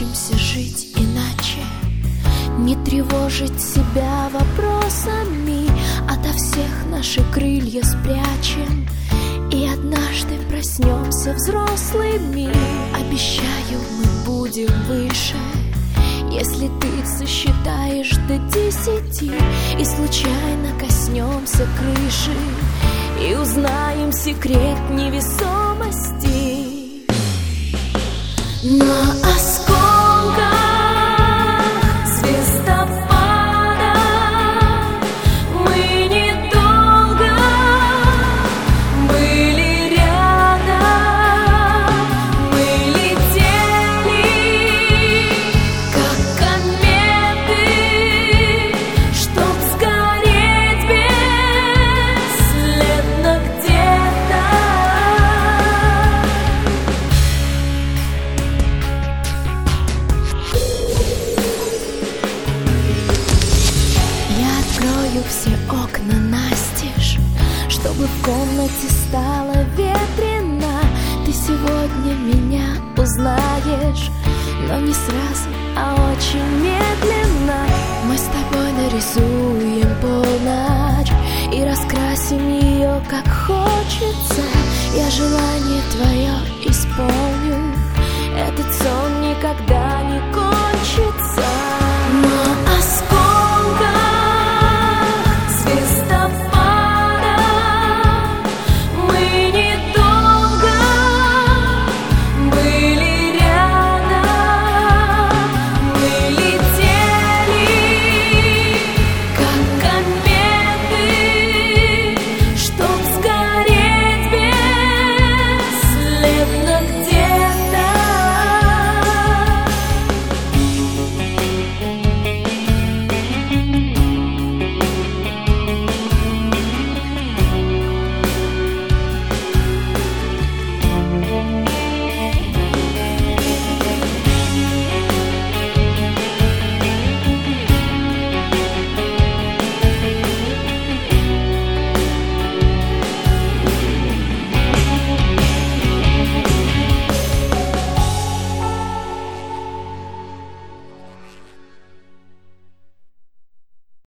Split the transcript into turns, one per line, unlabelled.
научимся жить иначе, не тревожить себя вопросами, ото всех наши крылья спрячем, и однажды проснемся взрослыми. Обещаю, мы будем выше, если ты сосчитаешь до 10 и случайно коснемся крыши и узнаем секрет невесомости. На осколках звездопада мы недолго были рядом, мы летели, как кометы, чтоб сгореть бесследно где-то. Я открою все окна настежь, чтобы в комнате стало ветрено. Ты сегодня меня узнаешь, но не сразу, а очень медленно. Мы с тобой нарисуем полночь и раскрасим ее как хочется. Я желание твое исполню, этот сон никогда